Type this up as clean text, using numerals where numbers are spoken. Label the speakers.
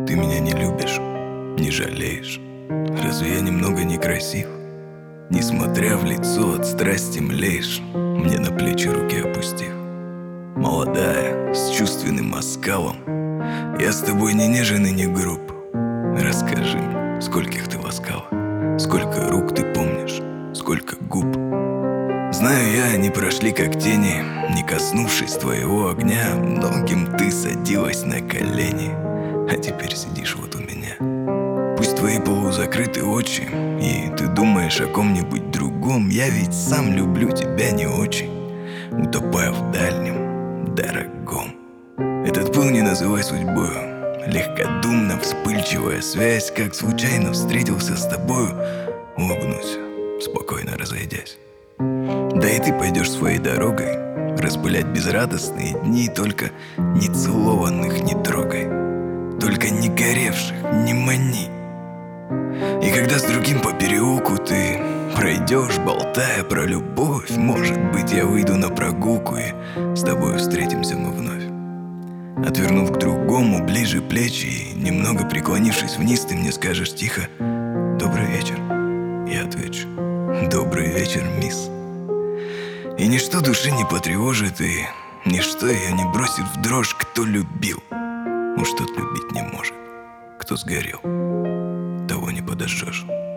Speaker 1: ты меня не любишь, не жалеешь? Разве я немного некрасив? Несмотря в лицо, от страсти млеешь, мне на плечи руки опустив. Молодая, с чувственным оскалом, я с тобой не нежен и не груб. Расскажи мне, скольких ты ласкала, сколько рук ты помнишь, сколько губ. Знаю я, они прошли как тени, не коснувшись твоего огня. Многим ты садилась на колени, а теперь сидишь вот у меня. Пусть твои полузакрыты очи, и ты думаешь о ком-нибудь другом. Я ведь сам люблю тебя не очень, утопая в дальнем, дорогом. Этот пыл не называй судьбою, легкодумно вспыльчивая связь. Как случайно встретился с тобою, улыбнусь, спокойно разойдясь. Да и ты пойдешь своей дорогой, распылять безрадостные дни. Только нецелованных не трогай, только не горевших не мани. И когда с другим по переулку ты пройдешь, болтая про любовь, может быть, я выйду на прогулку, и с тобой встретимся мы вновь. Отвернув к другому ближе плечи и немного преклонившись вниз, ты мне скажешь тихо: «Добрый вечер». Я отвечу: «Добрый вечер, мисс». И ничто души не потревожит, и ничто ее не бросит в дрожь. Кто любил, уж тот любить не может. Кто сгорел, того не подожжешь.